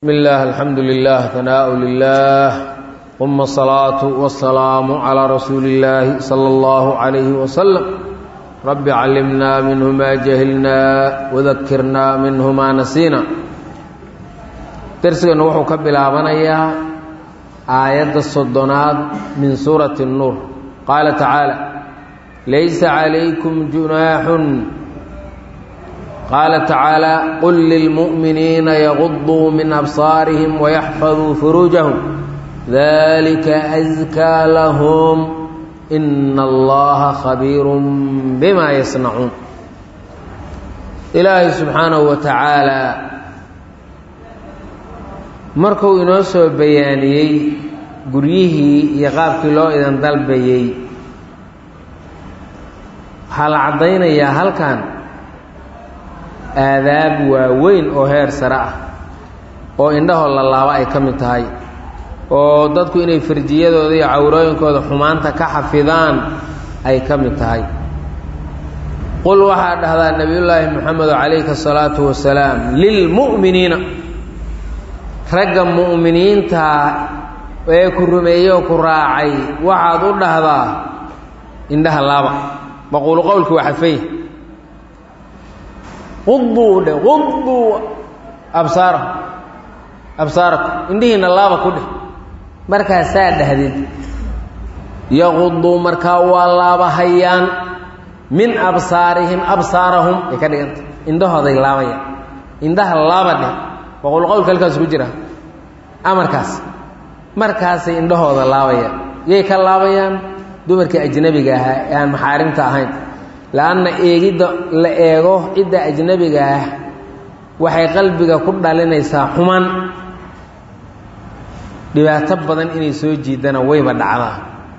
بسم الله الحمد لله ثناء لله ثم الصلاة والسلام على رسول الله صلى الله عليه وسلم رب علمنا منه ما جهلنا وذكرنا منه ما نسينا درسنا وحو كبلابنيا آيات الصدنات من سورة النور قال تعالى ليس عليكم جناح قال تعالى قل للمؤمنين يغضوا من أبصارهم ويحفظوا فروجهم ذلك أزكى لهم إن الله خبير بما يصنعون إلهي سبحانه وتعالى markuu inoo soo bayaaniyey guryihii iyo qaabkii loo idan dalbayay waxaa la caddaynayaa halkan aadaab waaweyn oo heer sare ah oo indhahoo la laabo ay ka mid tahay oo dadku inay farjiyadooda iyo cawrooyinkooda xumaanta ka xafidaan ay ka mid tahay qul waxaa dhahdaa nebiyullaahi moxamedo calayhi asalaatu wasalaam lilmu'miniina ragga mu'miniinta ee ku rumeeyey oo ku raacay waxaad u dhahdaa indhaha laaba maquulu qowlki waa xafay quduu dheh quduu absaarakum indhihiina laaba ku dheh markaasaa dhahdid yaquduu markaa waa laabahayaan min absaarihim absaarahum ay ka dhiganta indhahooday laabayaan indhaha laaba dheh maquulu qowlka halkaas ku jira amarkaas markaasay indhahooda laabayaan yay ka laabayaan dumarkii ajnabiga ahaa ee aan maxaarimta ahayn la-anna eegidda la eego cidda ajnabiga ah waxay qalbiga ku dhalinaysaa xumaan dhibaato badan inay soo jiidana wayba dhacdaa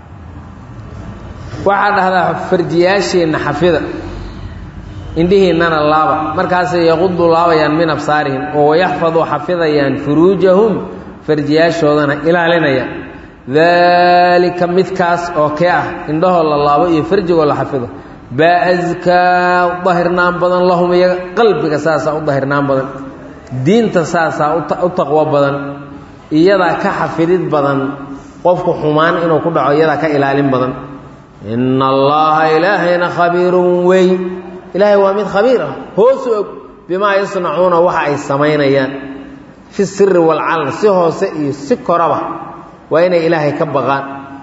waxaa dhahdaa farjiyaasheenna xafida indhihiinnana laaba markaasay yaqudu laabayaan min absaarihim oo wayaxfaduu xafidayaan furuujahum farjiyaashoodana ilaalinayaan daalika midkaas oo kee ah indhahoo la laabo iyo farjigoo la xafido baa askaa u dahirnaan badan lahum iyaga qalbiga saasaa u dahirnaan badan diinta saasaa u taqwo badan iyadaa ka xafidid badan qofku xumaan inuu ku dhaco iyadaa ka ilaalin badan ina allaha ilaahayna khabiirun wey ilaahay waa mid khabiir ah hoosu og bimaa yasnacuuna waxa ay samaynayaan fi siri walcalan si hoose iyo si koraba waa inay ilaahay ka baqaan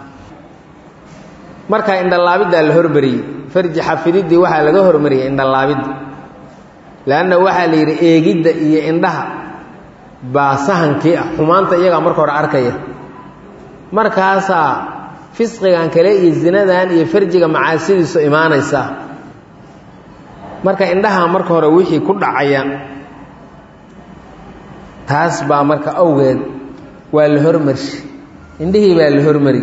markaa indhalaabiddaa la hormariyey farji xafididdii waxaa laga hormariyey indhalaabidda leanna waxaa la yidhi eegidda iyo indhaha baa sahankii ah xumaanta iyagaa marka hore arkaya markaasaa fisqigan kale iyo zinadan iyo farjiga macaasidiisu imaanaysaa marka indhaha marka hore wixii ku dhacaya taas baa marka awgeed waa la hormarshi indhihii baa la hormari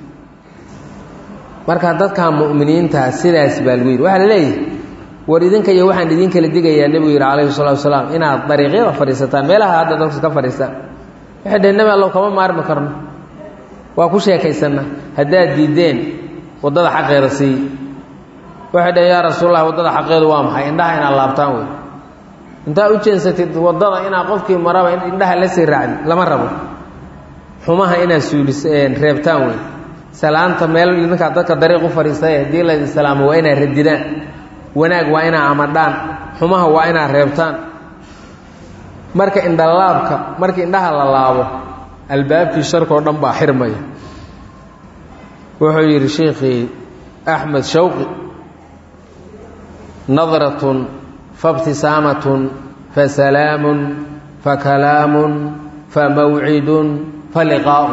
marka dadka mu'miniinta sidaas baa lagu yidhi waxaa la leeyahay war idinka iyo waxaan idin kala digayaa nebigu yidhi calayhi salaatu wasalaam inaad dariiqyada fadhiisataan meelaha hadda dadku ka fadhiistaan waxay dhaheen nebi allow kama maarmi karno waa ku sheekaysanna haddaad diiddeen waddada xaqeeda siiy waxay dhaheen yaa rasuulallah waddada xaqeedu waa maxay indhaha inaad laabtaan wey intaad u jeensatid waddada inaad qofkii maraba indhaha la sii raacdi lama rabo xumaha inaad reebtaan wey salaanta meel idinkaa dadka dariiq u fadhiistay haddii laydin salaamo waa inaad radidaan wanaag waa inaad amadhaan xumaha waa inaad reebtaan marka indhalaabka markii indhaha la laabo albaabkii sharkoo dhan baa xirmaya wuxuu yidhi sheikhii axmed shawqi nadratun faibtisaamatun fasalaamun fakalaamun famawcidun faliqaa'u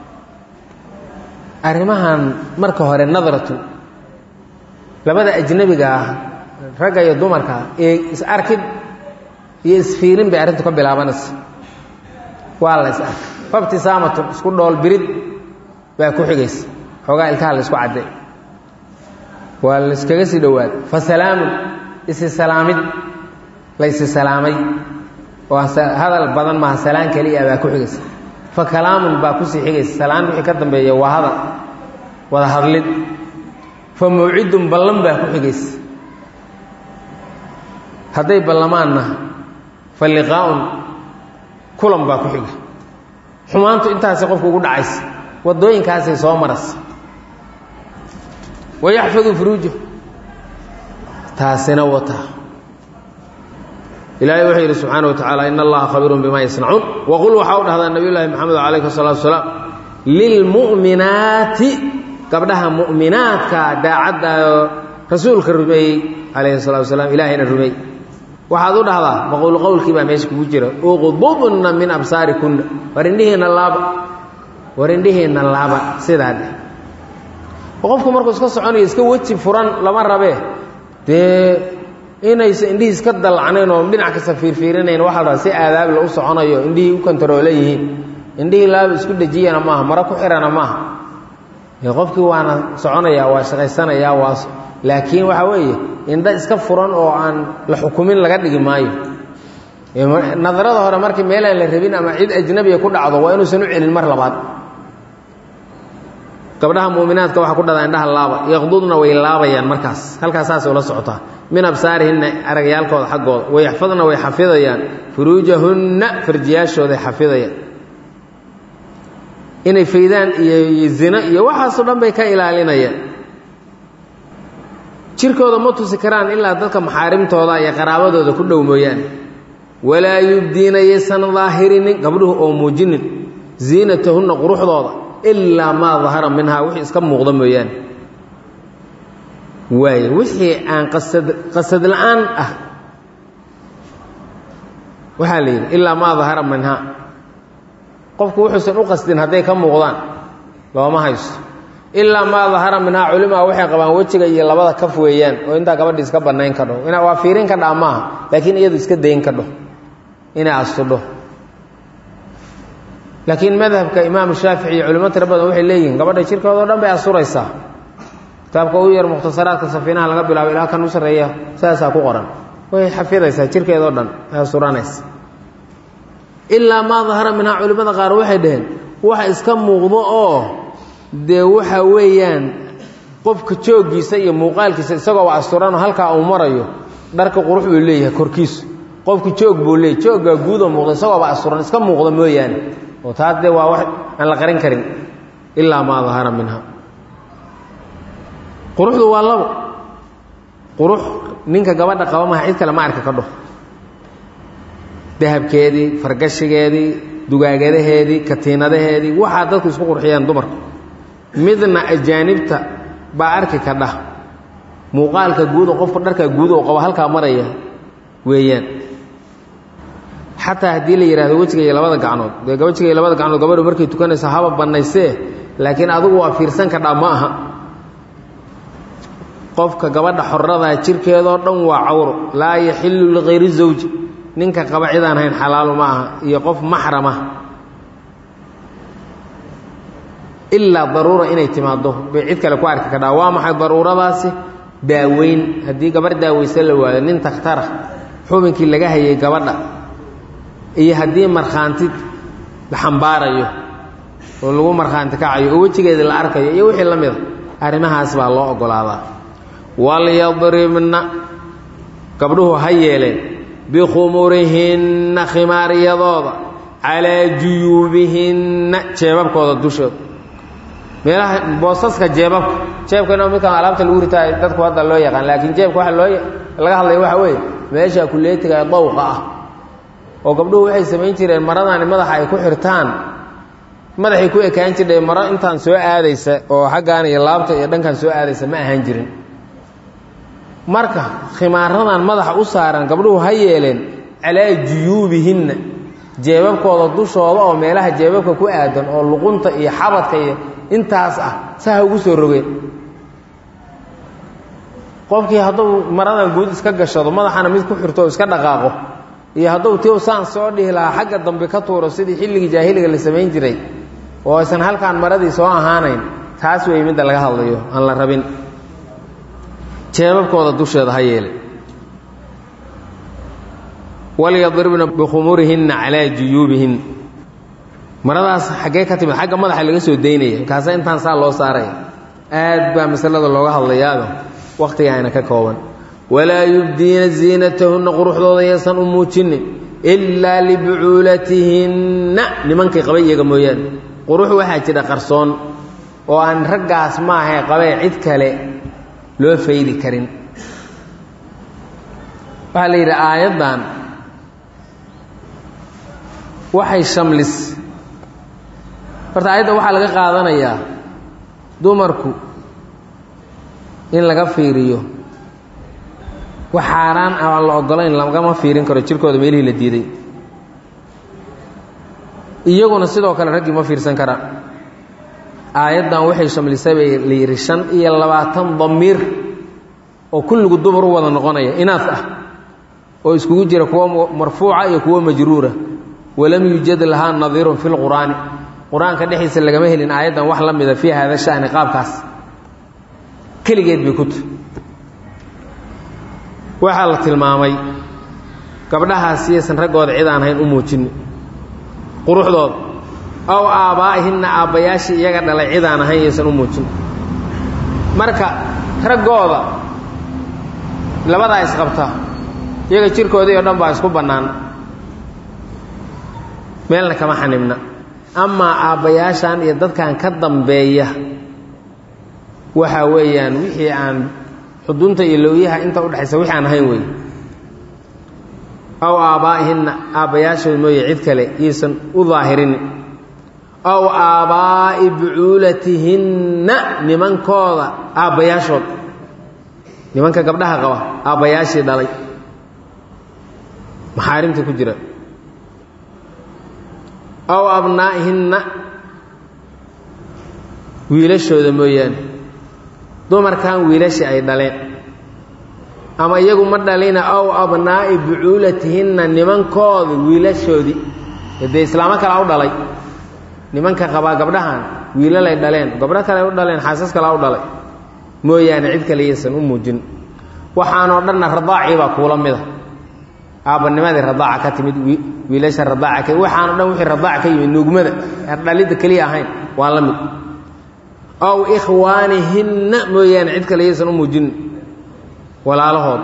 arrimahan marka hore nadratu labada ajnabiga ah ragga iyo dumarka ee is arkid iyo isfiirin bay arrintu ka bilaabanaysa waa la is arkay faibtisaamatun isku dhoolbirid baa ku xigaysa xoogaa ilkaha la isku cadday waa la iskaga sii dhowaad fa salaamun isi salaamid la isi salaamay oo hadal badan maaha salaan keliya baa ku xigaysa fa kalaamun baa kusii xigaysa salaan wixii ka dambeeya waa hadal wada hadlid fa mawcidun ballan baa ku xigaysa hadday ballamaanna fa liqaa'un kulan baa ku xiga xumaantu intaasi qofku ugu dhacaysa wadooyinkaasay soo maraysa wayaxfadu furuuja taasina wataa ilaahay wuxuu yidhi subxaana wa tacaala in allaha khabiirun bima yasnacuun waqul waxaa u dhahdaa nabiy llaahi maxamed calayhi salaatu wasalaam lilmu'minaati gabdhaha mu'minaadka daacadda rasuulka rumeeyey calayhi salaatu wasalaam ilaahayna rumeey waxaad u dhahdaa maquul qowlkii baa meesha kugu jira uqdudna min absaarikunna warindhihiinna laaba sidaa dheh qofku markuu iska soconayo iska weji furan lama rabee dee inaysa indhihii iska dalacnayn oo dhinac kasta fiirfiirinayn waxaa la rabaa si aadaab la u soconayo indhihii u kontaroolan yihiin indhihii laaba isku dhejiyana maaha maro ku xirana maaha qofkii waana soconayaa waa shaqaysanayaa waa laakiin waxa weeye indha iska furan oo aan la xukumin laga dhigi maayo nadarada hore markii meelaan la rabin ama cid ajnabiya ku dhacdo waa inuusan u celin mar labaad gabdhaha mu'minaadka waxa ku dhada indhaha laaba yaqdudna way laabayaan markaas halkaas saas ula socotaa min absaarihinna aragyaalkooda xaggooda wayaxfadna way xafidayaan furuujahunna farjiyaashooda xafidayaan inay faydaan iyo zina iyo waxaasoo dhan bay ka ilaalinayaan jirkooda ma tusi karaan ilaa dadka maxaarimtooda iyo qaraabadooda ku dhow mooyaane walaa yubdiina yaysan daahirinin gabdhuhu oo muujinin ziinatahunna quruxdooda ilaa maa dahara minhaa wixii iska muuqda mooyaane waaye wixii aan qasad la-aan ah waxaa la yidhi ilaa maa dahara minhaa qofku wuxuusan u qasdin hadday ka muuqdaan looma haysto ilaa maa dahara minhaa culimaa waxay qabaan wejiga iyo labada kaf weeyaan oo intaa gabadhi iska bannayn ka dho waa fiirin ka dhaa maaha laakiin iyadu iska dayn ka dho inay astudho laakiin madhabka imaamu shaafici iyo culimo tiro badan waxay leeyihiin gabadha jirkooda o dhan bay asuraysaa kitaabka u yar mukhtasaraadka safiinaha laga bilaabo ilaa kan u sarreeya sidaasaa ku qoran way xafidaysaa jirkeedao dhan ay asuranaysa ilaa maa dahara minhaa culimmada qaar waxay dhaheen waxa iska muuqdo oo dee waxa weeyaan qofka jooggiisa iyo muuqaalkiisa isagoo waa asturanoo halkaa uu marayo dharka qurux buu leeyahay korkiisu qofku joog buu leeyahy jooggaa guudoo muuqda isagoo waa asturan iska muuqda mooyaane oo taas dee waa wax aan la qarin karin ilaa maa dahara minha quruxdu waa labo qurux ninka gabadha qaba maha cid kale ma arka ka dho dahabkeedii fargashigeedii dugaagadaheedii katiinadaheedii waxaa dadku isku qurxiyaan dumarka midna ajaanibta baa arki ka dhah muuqaalka guud oo qofka dharkaa guud oo qabo halkaa maraya weeyaan xataa haddii la yidhahdo wejiga iyo labada gacnood dee wejiga iyo labada gacnood gabadhu markay tukanaysa haba bannaysee laakiin adigu waa fiirsan ka dhaa ma aha qofka gabadha xorradaa jirkeedoo dhan waa cawro laa yaxillu likayri zawji ninka qaba cidaan hayn xalaalu ma aha iyo qof maxrama ilaa daruura inay timaaddo bay cid kale ku arki kadhaa waa maxay daruuradaasi daaweyn haddii gabarh daaweyse la waayo nin takhtara xubinkii laga hayay gabadha iyo haddii markhaanti la xambaarayo oo lagu markhaanti kacayo oo wejigeeda la arkayo iyo wixii la mida arrimahaas baa loo oggolaadaa walyadribna gabdhuhu ha yeeleen bikhumurihinna khimaaryadooda calaa juyuubihinna jeebabkooda dushooda meelaha boosaska jeebabka jeebkana midkaan alaabta lagu ritaayo dadku hadda loo yaqaan laakiin jeebka waxa laga hadlaya waxa weeye meesha kuleetiga dawqa ah oo gabdhuhu waxay samayn jireen maradaani madaxa ay ku xirtaan madaxay ku ekaan jireen maro intaan soo aadaysa oo xaggaan iyo laabta iyo dhankan soo aadaysa ma ahaan jirin marka khimaaradan madaxa u saaran gabdhuhu ha yeeleen calaa juyuubihinna jeebabkooda dushooda oo meelaha jeebabka ku aadan oo luqunta iyo xabadka iyo intaas ah saha ugu soo rogeen qofkii hadduu maradan guud iska gashado madaxana mid ku xirto oo iska dhaqaaqo iyo hadduu tiu saan soo dhihi lahaa xagga dambe ka tuuro sidii xilligii jaahiliga la samayn jiray oo aysan halkaan maradii soo ahaanayn taas wey midda laga hadlayo aan la rabin jeebabkooda dusheeda ha yeele walyadribna bikhumurihinna calaa juyuubihinna maradaas xaggee ka timid xagga madaxa laga soo daynaya kaasa intaan saa loo saaraya aad baa masalada looga hadlayaado wakhtiga ayna ka kooban walaa yubdiina ziinatahunna quruxdooda yaysan u muujinin ilaa libucuulatihinna nimankay qabay iyaga mooyaane qurux waxaa jira qarsoon oo aan raggaas maahae qabee cid kale loo faydi karin waxaa la yidhi aayaddan waxay shamlis horta aayadda waxaa laga qaadanayaa dumarku in laga fiiriyo wax xaaraan aan la ogolayn lagama fiirin karo jirkooda meelihii la diiday iyaguna sidoo kale raggii ma fiirsan karaan aayaddan waxay shamlisay bay la yidhi 25 damiir oo kulligu dumar u wada noqonaya inaas ah oo iskugu jira kuwa marfuuca iyo kuwa majruura walam yujad lahaa nadiirun fi lqur'aani qur-aanka dhexdiisa lagama helin aayaddan wax la mida fii hada shani qaabkaas keligeed bay ku tahay waxaa la tilmaamay gabdhahaas iyaysan raggooda cid aan hayn u muujinin quruxdooda aw aabbaa'ihinna aabbayaashii iyaga dhalay cid aan ahayn iyaysan u muujinin marka raggooda labadaa isqabtaa iyaga jirkoodii oo dhan baa isku bannaan meelna kama xanibna amaa aabbayaashan iyo dadkan ka dambeeya waxa weeyaan wixii aan xudunta iyo lowyaha inta udhexaysa wixii aan ahayn wey aw aabbaa'ihinna aabbayaashooda mooye cid kale iyaysan u daahirin aw aabbaa'i bucuulatihinna nimankooda aabbayaashood nimanka gabdhaha qaba aabbayaashii dhalay maxaarimta ku jira aw abnaa'ihinna wiilashooda mooyaane dumarkan wiilashii ay dhaleen ama iyagu ma dhalina aw abnaa'i bucuulatihinna nimankooda wiilashoodii dee islaamo kale u dhalay nimanka qabaa gabdhahan wiilalay dhaleen gabdho kale u dhaleen xaasas kale u dhalay mooyaane cid kale iyaysan u muujin waxaanoo dhanna radaacii baa kuula mida aabbanimadii radaaca ka timid wiilasha radaaca ka waxaanoo dhan wixii radaaca ka yimid nuugmada dhalidda keliya ahayn waa la mid aw ikhwaanihinna mooyaane cid kale iyaysan u muujin walaalahood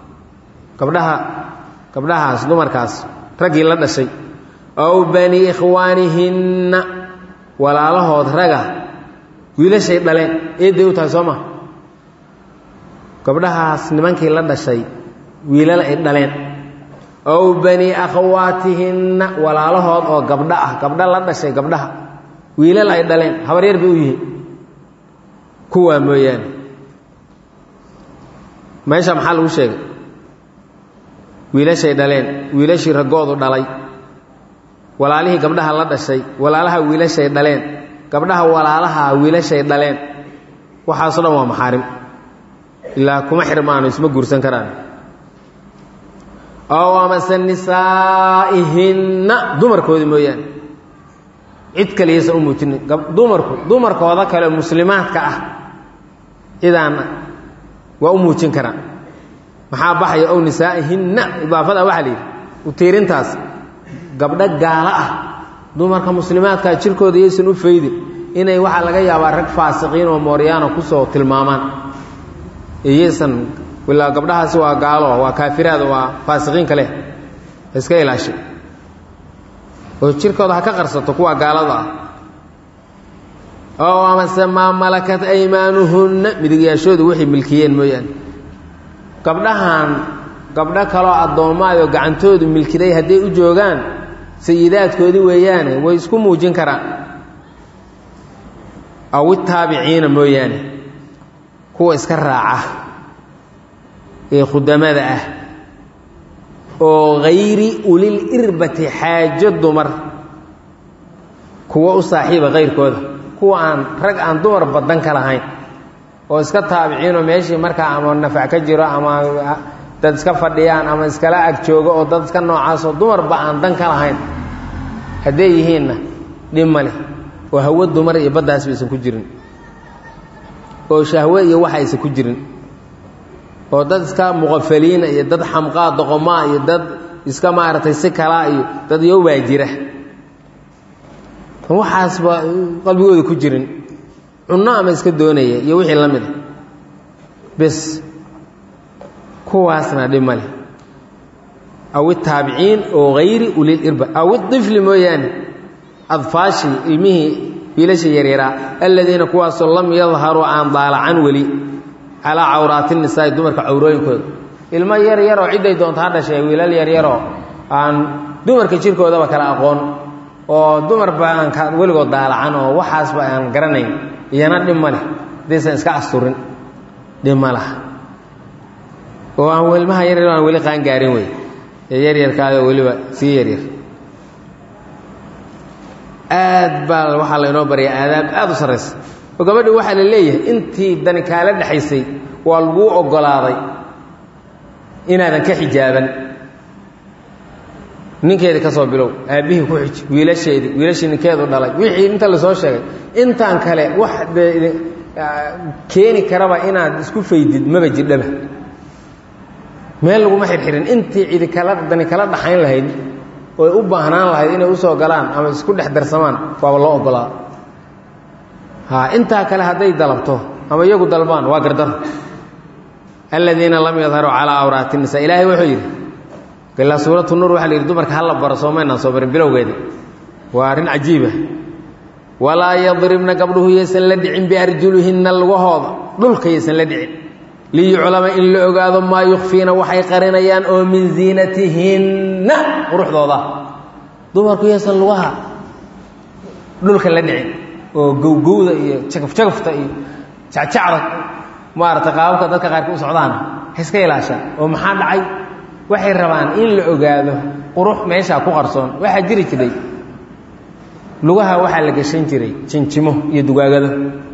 gabdhahaas dumarkaas raggii la dhashay aw bani ikhwaanihinna walaalahood raga wiilashay dhaleen eedday u tahay soo ma gabdhahaas nimankii la dhashay wiilal ay dhaleen aw bani akhawaatihinna walaalahood oo gabdho ah gabdho la dhashay gabdhaha wiilal ay dhaleen habaryar bay u yihiin kuwaa mooyaane meesha maxaa lagu sheegay wiilashay dhaleen wiilashii raggoodu dhalay walaalihii gabdhaha la dhashay walaalaha wiilashay dhaleen gabdhaha walaalaha wiilashay dhaleen waxaasoo dhan waa maxaarim ilaa kuma xirmaano isma guursan karaan aw amase nisaa'ihinna dumarkoodii mooyaane cid kale iyaysan u muujinin dumarkooda kale muslimaadka ah cidaan waa u muujin karaan maxaa baxaya ow nisaa'ihinna idaafada waxaa la yidhi u tiirintaas gabdho gaalo ah dumarka muslimaadkaa jirkooda iyaysan u faydin inay waxaa laga yaabaa rag faasiqiin oo mooryaano kusoo tilmaamaan iyaysan ilaa gabdhahaasi waa gaalo waa kaafiraad waa faasiqiin kale iska ilaashay oo jirkooda ha ka qarsato kuwa gaalada ah oo amase maa malakat aymaanuhunna midigyaashoodu waxay milkiyeen mooyaane gabdhahan gabdho kaloo addoommaayoo gacantoodu milkiday hadday u joogaan sayidaadkoodii weeyaane way isku muujin karaan aw itaabiciina mooyaane kuwa iska raaca ee khudamada ah oo hayri ulil irbati xaajo dumar kuwa u saaxiiba kayrkooda kuwa aan rag aan dumar badan ka lahayn oo iska taabiciinoo meeshii markaa ama nafac ka jiro ama dad iska fadhiyaan ama iskala ag joogo oo dad iska noocaasoo dumarba aan dan ka lahayn hadday yihiinna dhib ma leh oo hawo dumar iyo baddaas baysan ku jirin oo shahwe iyo waxa aysan ku jirin oo dad iska muqafaliina iyo dad xamqaa doqomaa iyo dad iska maaragtay si kalaa iyo dad yowbaa jira waxaasba qalbigooda ku jirin cunno ama iska doonaya iyo wixii la mid a bes kuwaasna dhib ma leh aw taabiciin oo ghayri ulil irba aw dhifl mooyaan adfaashi ilmihi biilasha yaryara alladina kuwaasoo lam yadharu aan daalacan wali ala awraatin nisaa dumarka awrooyinkooda ilma yaryar oo ciday doonta ha dhashay wiilal yaryar oo aan dumarka jirkoodaba kala aqoon oo dumar baan ka waligood daalacan oo waxaas ba aan garanayn iyana dhimale deesan iska asturin dhimala oo aan ilmaha yaryar aan wali qaan gaarin way yaryarkaaga waliba si yaryar aad baa waxa la inoo bariya aadaab aad u sareysa oo gabadhu waxa la leeyahay intii dani kaala dhaxaysay waa lagu ogolaaday inaadan ka xijaaban ninkeeda ka soo bilow aabihii ku xij wiilashii ninkeedu dhalay wixii inta la soo sheegay intaan kale wax keeni karaba inaad isku faydid maba jidhaba meel lagu ma xirxirin intii cidi kala dani kala dhaxayn lahayd oo u baahnaan lahayd inay u soo galaan ama isku dhex darsamaan waa loo ogolaa intaa kale hadday dalabto ama iyagu dalbaan waa gardar aladiina lam yadharu calaa awraati nisa ilaahay wuxuu yidhi ilaa suuratu nuur waxaa la yidhi dumarka hala baro soomaynaan soo barin bilowgeedii waa arrin cajiiba walaa yadribna gabdhuhu yaysan la dhicin biarjulihinna lugahooda dhulka yaysan la dhicin liyuclama in la ogaado maa yukfiina waxay qarinayaan oo min ziinatihinna quruxdooda dumarku yaysan lugaha dhulka la dhicin oo gowgowda iyo jagafjagafta iyo jacjacda maaragtay qaababka dadka qaarka u socdaan iska ilaashaan oo maxaa dhacay waxay rabaan in la ogaado qurux meesha ku qarsoon waxa jiri jiray lugaha waxa la gashan jiray jinjimo iyo dugaagado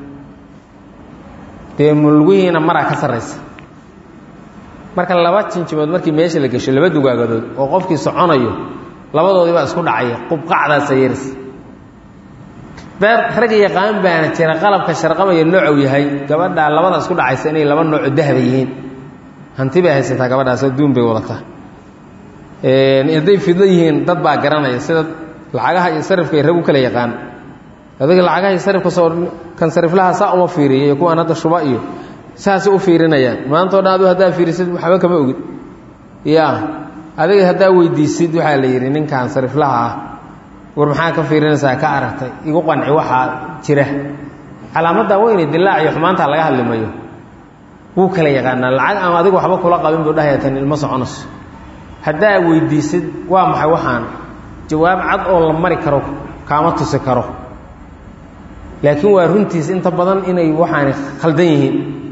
mulguhiina maraa ka sarraysa marka laba jinjimood markii meesha la gasho laba dugaagadood oo qofkii soconayo labadoodii baa isku dhacaya qubqacdaasa yeris beer rag yaqaan baana jira qalabka sharqamaya noocu yahay gabadha labada isku dhacaysa inay laba nooc dahab yihiin hanti bay haysataa gabadhaas adduun bay wadataa hadday fidlo yihiin dad baa garanaya sida lacagaha iyo sarifka ay rag u kala yaqaan adiga lacagaha iyo sarifka soo kan sariflaha saa uma fiiriyo kuwaan hadda shuba iyo saasay u fiirinayaan maantoo dhan adu haddaa fiirisid waxba kama ogid ya adiga haddaa weydiisid waxaa la yidhi ninkan sariflaha ah war maxaa ka fiirinaysaa ka aragtay igu qanci waxaa jira calaamaddaa weyne dilaac iyo xumaanta laga hadlimayo wuu kala yaqaanaa lacag ama adiga waxba kula qabin buu dhahaya tan ilma soconayso haddaa weydiisid waa maxay waxaan jawaab cad oo la mari karo kaama tusi karo laakiin waa runtiis inta badan inay waxaani khaldan yihiin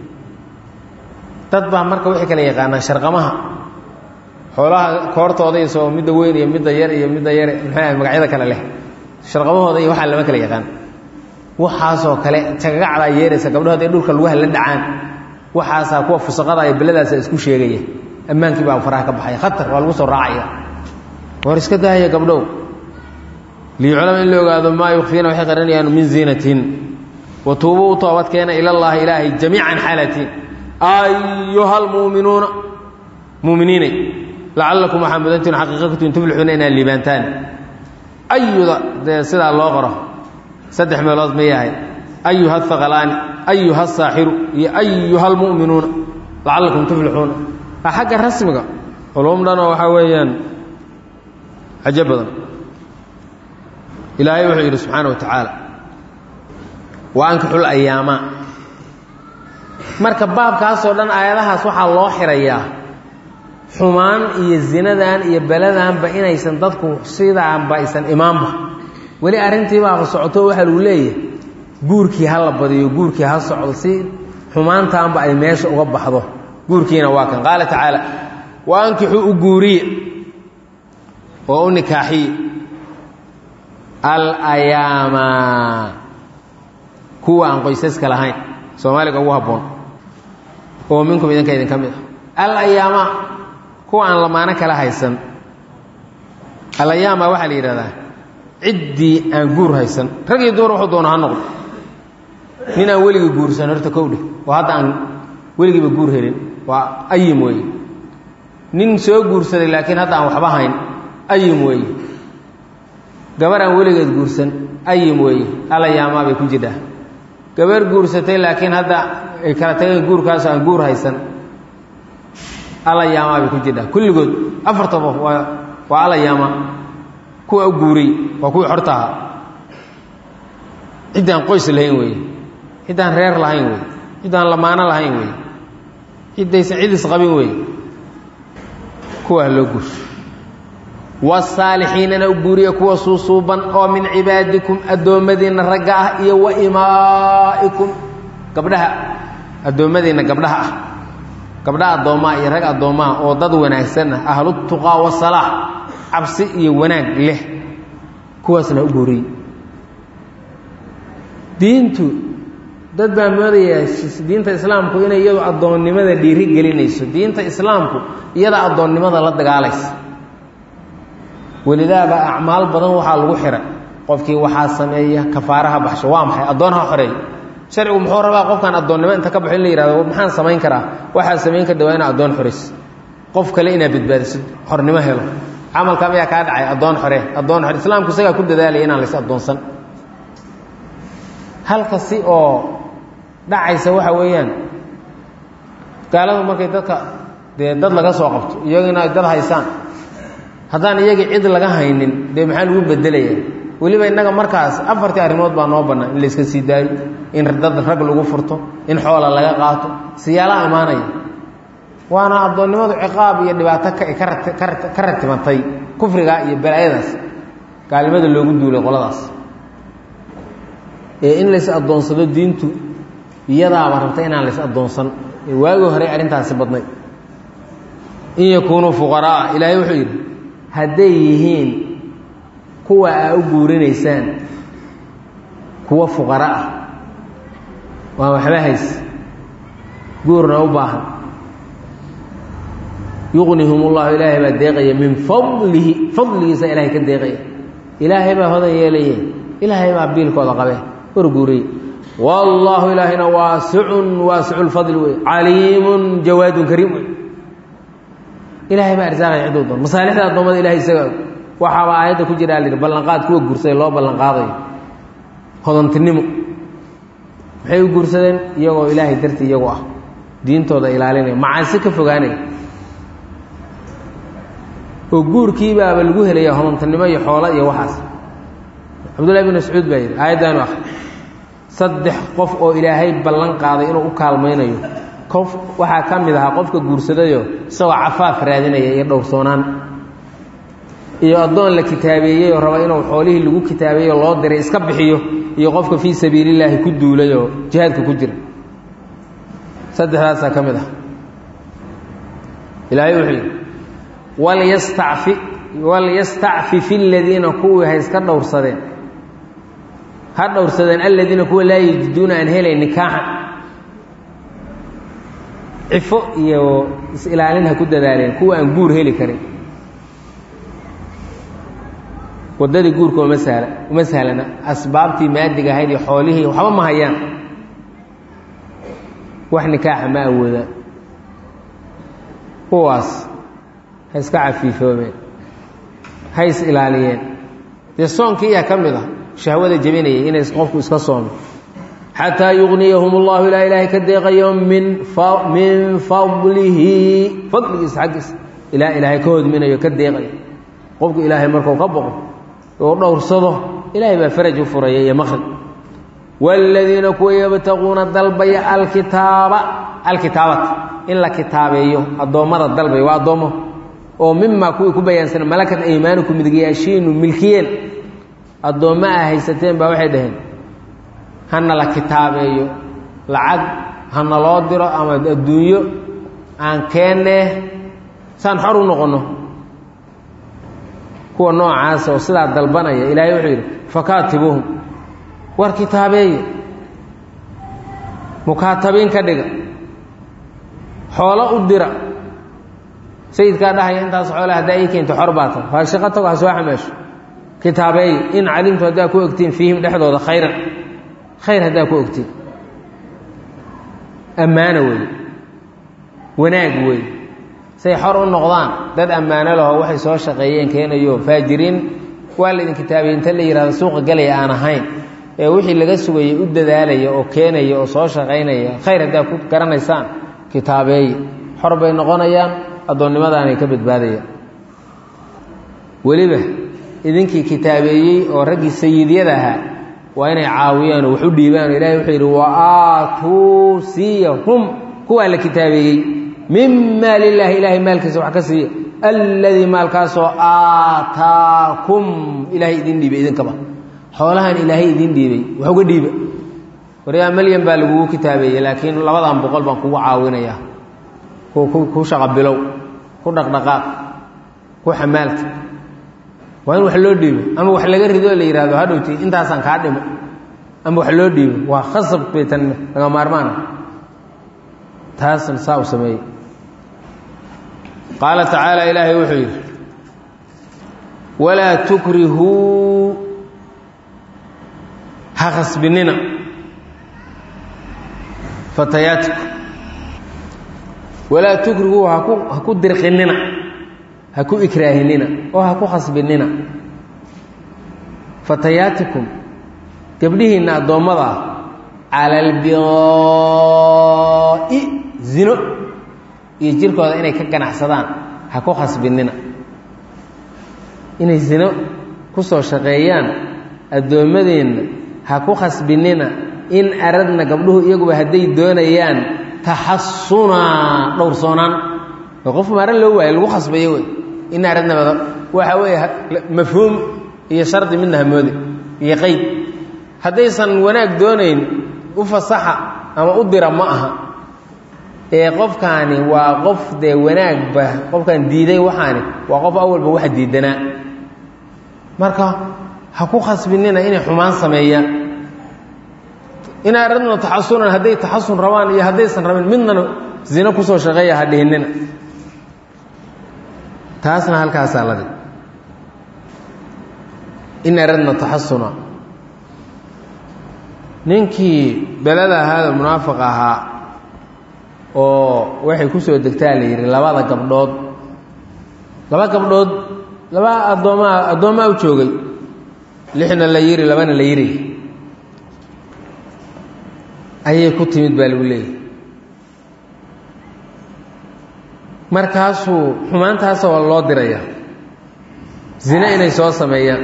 dad baa marka waxay kala yaqaanaan sharqamaha xoolaha koortooda iyo soo midda weyn iyo midda yar maxay magacyada kale leh sharqamahooda iyo waxaa lama kala yaqaan waxaasoo kale tagagacdaa yeeraysa gabdhaha hadday dhulka lugaha la dhacaan waxaasaa kuwa fusaqada iyo beladaasa isku sheegaya ammaankii baa faraha ka baxaya khatar waa lagu soo raacaya war iska daaya gabdhow liyuclama in la ogaado maa yukfiina waxay qarinayaan min ziinatihin wa tuubuu u toobadkeena ila llahi ilaahay jamiican xaalatiin ayuha almu'minuuna mu'miniinay lacallakum waxaa mudantiin xaqiiqatin tuflixuuna inaad liibaantaan ayuda dee sidaa loo qoro 3 meelood ma yahay ayuha athaqalaani ayuha asaaxiru iyo ayuha almu'minuuna lacallakum tuflixuuna waa xagga rasmiga culum dhanoo waxaa weeyaan cajab badan ilaahay wuxuu yidhi subxaana wa tacaala wa ankixul ayaama marka baabkaasoo dhan aayadahaas waxaa loo xirayaa xumaan iyo zinadan iyo beladanba inaysan dadku sidaanba aysan imaanba weli arrintiibaaba socoto waxaa lagu leeyahay guurkii ha la badiyo guurkii ha socdo si xumaantaanba ay meesha uga baxdo guurkiina waa kan qaala tacaala wa ankixuu u guuriye oo u nikaaxiye alayaama kuwa aan qoysaska lahayn soomaaliga ugu habboon oo minkum idinka idinka mid ah alayaama kuwa aan lamaano kala haysan alayaama waxaa la yidhahdaa ciddii aan guur haysan rag iyo dumar wuxuu doono ha noqdo nin aan weligii guursan horta kowdhe oo hadda aan weligiiba guur helin waa ayim weeye nin soo guursaday laakiin hadda aan waxba hayn ayim weeye gabar aan weligeed guursan ayim weeye alayaamaa bay ku jirtaa gabar guursatay laakiin hadda ay kala tageen guurkaasoo aan guur haysan alayaamaa bay ku jirtaa kulligood afartaba waa alayaama kuwa u guuray waa kuwii xorta ahaa ciddaan qoys lahayn weeye ciddaan reer lahayn weeye ciddaan lamaano lahayn weeye ciddaysan cid isqabin weeye kuwaa loo guursho wasaalixiinana u guuriya kuwa suusuuban oo min cibaadikum addoommadiinna ragga ah iyo wa imaa'ikum gabdhaha addoommadiinna gabdhaha ah gabdhaha addoommaha iyo rag addoommaha oo dad wanaagsan ah ahlutuqaa wasalaax cabsi iyo wanaag leh kuwaasna u guuriy diintu dad baa moodaya diinta islaamku inay iyadu addoonnimada dhiiri gelinayso diinta islaamku iyada addoonnimada la dagaalaysa welidaaba acmaal badan waxaa lagu xiray qofkii waxaa sameeya kafaaraha baxsho waa maxay addoonha xoreey sharcigu muxuu rabaa qofkaan addoonnimo inta ka baxo in la yihahdo maxaan samayn karaa waxaa samayn kardha waa ina addoon xorayso qof kale inaad badbaadisid xornimo helo camalka mayaa kaa dhacay addoon xore addoon xore islaamku isagaa ku dadaalaya inaan lays addoonsan halkasi oo dhacaysa waxa weeyaan gaaladu markay dadka dee dad laga soo qabto iyagina ay dad haysaan haddaan iyagii cid laga haynin dee maxaa lagu bedelayaa weliba innaga markaas afartii arrimood baa noo bannaan in layska sii daayo in dad rag lagu furto in xoola laga qaato siyaalaha imaanaya waana addoonnimadu ciqaab iyo dhibaato ka ratibantay kufriga iyo balaayadaas gaalnimada loogu duulay qoladaas ee in lays addoonsado diintu iyadaaba rabta inaan lays addoonsan ee waagii hore arrintaasi badnay in yakuunuu fuqaraa ilaahay wuxuu yidhi hadday yihiin kuwa aa u guurinaysaan kuwa fuqara ah waa waxba hays guurna u baahan yuqnihum ullahu ilaahay baa deeqaya min fadlihi fadligiisa ilaahay ka deeqaya ilaahay baa hodan yeelaye ilaahay baa biilkooda qabe war guuriye wallaahu ilaahayna waasicun waasicu lfadli wey caliimun jawaadun kariim wey ilaahay baa arsaaqaya ciduu doon masaalixda addoommada ilahay isaga waxaaba aayadda ku jiraa la yidhi ballanqaad kuwa guursaday loo ballanqaadayo hodantinimo maxay u guursadeen iyagoo ilaahay dartii iyagu ah diintooda ilaalinaya macaasi ka fogaanaya oo guurkiibaaba lagu helaya hodantinimo iyo xoolo iyo waxaas cabdullahi bin mascuud baa yidhi aayaddaanu ah 3 qof oo ilaahay ballan qaaday inuu u kaalmaynayo qof waxaa ka mid ahaa qofka guursadayo isagoo cafaaf raadinaya iyo dhowrsoonaan iyo addoon la kitaabeeyey oo raba inuu xoolihii lagu kitaabeeyo loo diray iska bixiyo iyo qofka fii sabiilillaahi ku duulay oo jihaadka ku jira 3daasaa ka mid ah ilaahay wuxuu yidhi walyastacfifi aladiina kuwii ha iska dhowrsadeen ha dhowrsadeen aladiina kuwa laa yajiduuna aan helay nikaaxan cifo iyo is-ilaalin ha ku dadaaleen kuwa aan guur heli karin waddadii guurka uma sahlana asbaabtii maadiga ahayd iyo xoolihii waxba ma hayaan wax nikaaxa ma awoodaan kuwaas ha iska cafiifoobeen ha is ilaaliyeen dee soonkii iyaa ka mid ah shahwada jebinayay inay qofku iska soomo xataa yugniyahum ullahu ilaa ilaahay ka deeqayo min fadlihi fadligiisa xaggiisa ilaa ilaahay ka hodminayo ka deeqayo qofku ilaahay markuu ka boqo oo dhowrsado ilaahay baa faraj u furaya iyo maqrib waaladiina kuwa yabtaquuna dalbaya alkitaabata in la kitaabeeyo addoommada dalbaya waa addoommo oo mimaa kuwii ku bayaansana malakat aymaanuku midigyaashiinu milkiyeen addoommo aa haysateen baa waxay dhaheen hana la kitaabeeyo lacag hana loo diro ama adduunyo aan keennee saan xor u noqonno kuwa noocaas oo sidaa dalbanaya ilaahay wuxuu yidhi fakaatibuuhum war kitaabeeye mukaatabiin ka dhiga xoolo u dira sayidkaa dhahaya intaas xoole haddaa ii keento xor baatan waa shaqo tago ha soo xameesho kitaabeeye in calimtu haddaa ku ogtiin fiihim dhexdooda khayran khayr haddaa ku ogtiin ammaano weeye wanaag weeye say xor u noqdaan dad ammaano lahoo waxay soo shaqeeyeen keenayo faajiriin waa laydin kitaabiye inta la yihahdo suuqa galaya aan ahayn ee wixii laga sugayay u dadaalaya oo keenaya oo soo shaqaynaya khayr haddaa ku garanaysaan kitaabeeye xor bay noqonayaan addoonnimadaanay ka badbaadayaan weliba idinkii kitaabeeyey oo raggii sayidyada ahaa waa inay caawiyaan oo wax u dhiibaan oo ilahay wuxuu yidhi wa aatuu siiyahum kuwaa la kitaabeeyey mima lilaahi ilaahay maalkiisa wax ka siiya alladii maalkaasoo aataakum ilaahay idin dhiibay idinkaba xoolahan ilaahay idin dhiibay wax uga dhiiba waryaa malyan baa lagugu kitaabeeyey laakiin 200 baan kugu caawinayaa ku shaqa bilow ku dhaqdhaqaaq ku xamaalta waa in wax loo dhiibo ama wax laga rido la yiraahdo hadhowti intaasaan kaa dhimo ama wax loo dhiibo waa khasab baytan laga maarmaan taasan saa u sameeyay qaala tacaala ilaahay wuxuu yidhi walaa tukrihuu ha khasbinina fatayaatikum walaa tukrihuu ha ku dirqinina ha ku ikraahinina oo ha ku khasbinina fatayaatikum gabdhihiinna addoommada cala albidaa'i zino iyo jirkooda inay ka ganacsadaan ha ku khasbinina inay zino ku soo shaqeeyaan addoommadeenna ha ku khasbinina in aradna gabdhuhu iyaguba hadday doonayaan taxasunaa dhowrsoonaan oo qof maaran loo waayo lagu khasbayo wey in aradnabada waxa weeye mafhuum iyo shardi midna hamoode iyo qeyd haddaysan wanaag doonayn u fasaxa ama u dira ma aha ee qofkaani waa qof dee wanaagba qofkan diiday waxaani waa qof awalba waxa diidanaa marka ha ku khasbinina inay xumaan sameeyaan in aradna taxasunan hadday taxasun rabaan iyo haddaysan rabin midnana zino kusoo shaqeeya ha dhihinina taasna halkaasaa laga in aradna taxasuna ninkii belada ahaada munaafiq ahaa oo waxay ku soo degtaa la yidhi laba gabdhood laba addoomaa u joogay 6na la yidhi 2na la yidhi ayay ku timid baa lagu leeyahy markaasuu xumaantaasoo loo diraya zine inay soo sameeyaan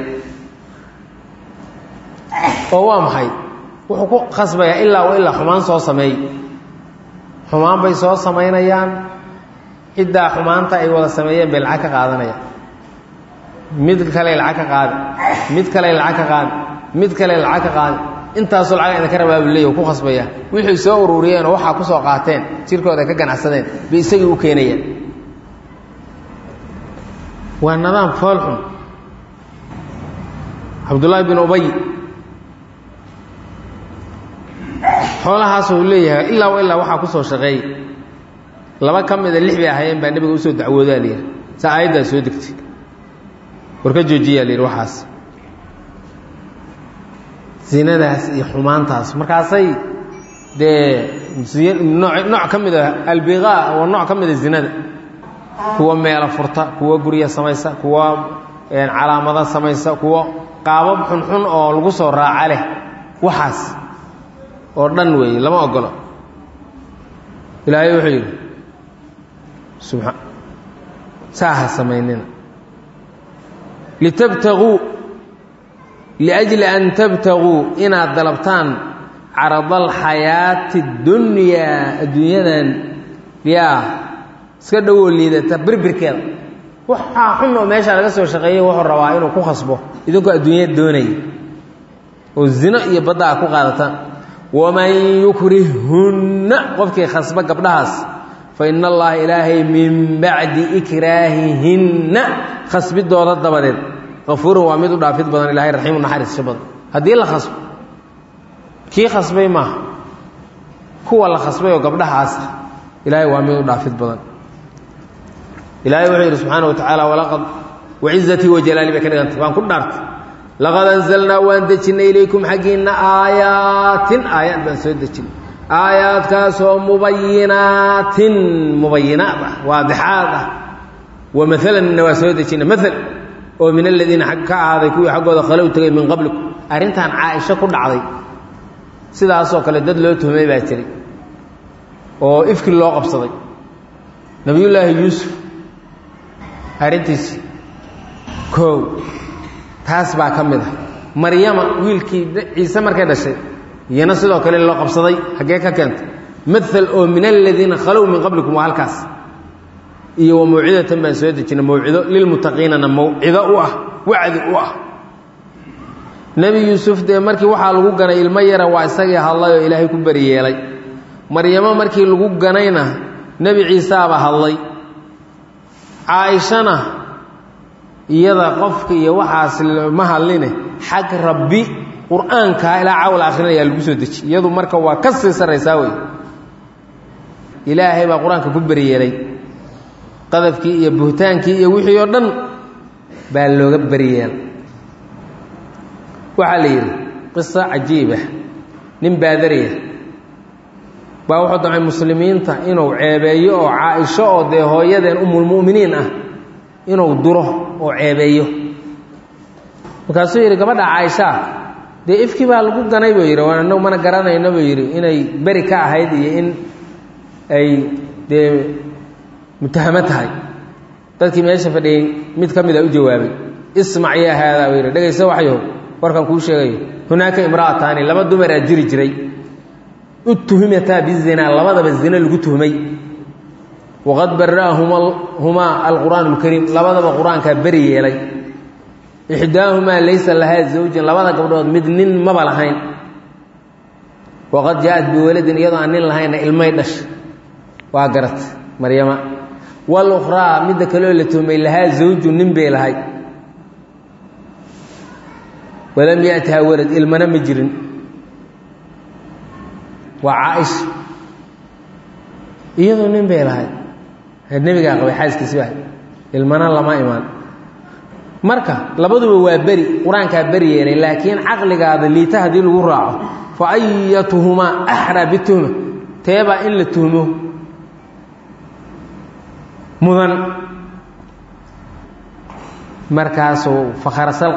oo waa maxay wuxuu ku khasbayaa ilaa xumaan soo sameey xumaan bay soo samaynayaan ciddaa xumaanta ay wada sameeyeen bay lacag ka qaadanayaan mid kale lacag ka qaadi mid kale lacag ka qaadi mid kale lacag ka qaadi intaasoo lacag idinka rabaa buu leeyahy ku khasbaya wixii soo ururiyeen oo waxaa ku soo qaateen jirkooda ka ganacsadeen bay isagii u keenayaan waa nidaam foolxun cabdullaahi bin ubay xoolahaasuu leeyahay ilaa waxaa ku soo shaqeeyey 2 ka mida 6 bay ahaayeen baa nebiga usoo dacwoodaa la yidhi saa aayaddaa soo degtay war ka joojiyaa la yidhi waxaas zinadaas iyo xumaantaas markaasay dee nooc ka mid a albiqaa waa nooc ka mida zinada kuwa meelo furta kuwa gurya samaysa kuwa calaamada samaysa kuwa qaabab xunxun oo lagu soo raaca leh waxaas oo dhan weeye lama ogolo ilaahay wuxuu yidhi saaha samaynina litabtaguu liajli an tabtaguu inaad dalabtaan carada alxayaati اdunyaa adduunyadan yaa iska dhowoo liidata birbirkeeda waxaa xun oo meeshaa laga soo shaqeeyey wuxuu rabaa inuu ku khasbo idinkoo adduunya doonaya oo zino iyo badda a ku qaadataan waman yukrihhunna qofkii khasba gabdhahaas fa ina allaha ilaahay min bacdi ikraahihinna khasbidooda dabadeed qafuurun waa mid u dhaafid badan ilahay raxiimu naxariisasho badan haddii la khasbo kii khasbay maaha kuwa la khasbay oo gabdhahaasa ilaahay waa mid u dhaafid badan ilaahay wuxuu yidhi subxaana wa tacaala walaqad wacizatii wajalaali bay ka dhigantay waan ku dhaartay laqad anzalnaa waan dejinnay ilaykum xaggiinna aayaatin aayaad baan soo dejinay aayaadkaasoo mubayinaatin mubayinaad ah waadixaad ah wa maalanna waa soo dejinay maal oo min aladiina ka ahaaday kuwii xaggooda khalow tegay min qablikum arrintan caaisho ku dhacday sidaasoo kale dad loo tuhmay baa jiray oo ifki loo qabsaday nebiyullaahi yuusuf arrintiisi koow taas baa ka mid ah maryama wiilkii ciise markay dhashay iyana sidoo kale loo qabsaday xagee ka keentay mathal oo min aladiina khalow min qablikum waa halkaas iyo wa mawcidatan baan soo dejinay mawcido lilmuttaqiinana mawcido u ah wacdi u ah nebi yuusuf dee markii waxaa lagu ganay ilmo yara waa isagii hadlay oo ilaahay ku bari yeelay maryamo markii lagu ganayna nebi ciisaaba hadlay caaishana iyada qofka iyo waxaas ma hadline xag rabbi qur-aanka ilaa cawl akhrinaya lagu soo deji iyadu marka waa ka sii saraysaa wey ilaahay baa qur-aanka ku bari yeelay qadafkii iyo buhtaankii iyo wixii oo dhan baa looga bari yeelay waxaa la yidhi qiso cajiiba nin baadariya baa wuxuu damcay muslimiinta inuu ceebeeyo oo caaisho oo dee hooyadeen umulmu'miniin ah inuu duro oo ceebeeyo markaasuu yidhi gabadha caaishaa dee ifkii baa lagu ganay buu yidhi waan annagu mana garanayno buu yidhi inay beri ka ahayd iyo in ay dee mutahamo tahay dadkii meesha fadhiyey mid ka mid a u jawaabay ismac yaa haadaa buu yidhi dhegayso waxyow warkan kuu sheegayo hunaaka imra'ataani laba dumaraa jiri jiray utuhimataa bizinaa labadaba zina lagu tuhmay waqad bara'ahumaa alqur'aan alkariim labadaba qur-aankaa beri yeelay ixdaahumaa laysa lahaa zawjin labada gabdhood mid nin maba lahayn waqad jaa-ad biwaladin iyadoo aan nin lahaynna ilmay dhashay waa garat maryama walukhraa midda kaloo la tuhmay lahaa zawjun nin bay lahay walam ya'tihaa walad ilmana ma jirin waa caaisha iyadoo nin bay lahay nebigaa qabay xaaskiisi baa ilmana lama imaan marka labaduba waa beri qur-aankaa beri yeelay laakiin caqligaada liita haddii lagu raaco fa ayatuhumaa axraa bituhma teebaa in la tuhmo mudan markaasuu fakharasal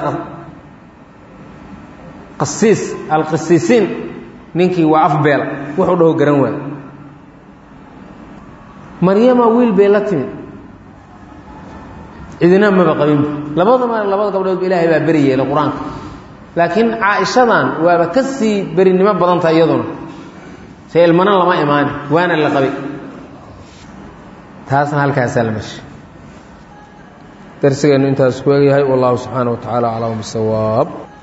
qasiis alqasiisiin ninkii waa afbeela wuxuu dhaho garan waay maryama wiil bay la timid cidina maba qabinba labada gabdhoodba ilaahay baa beri yeelay qur-aanka laakiin caaishadan waaba ka sii berinimo badanta iyaduna se ilmana lama imaani waana la qabay taasna halkaasaa la meshay darsigeennu intaas ku egyahay wallahu subxaana wa tacaala aclam bisawaab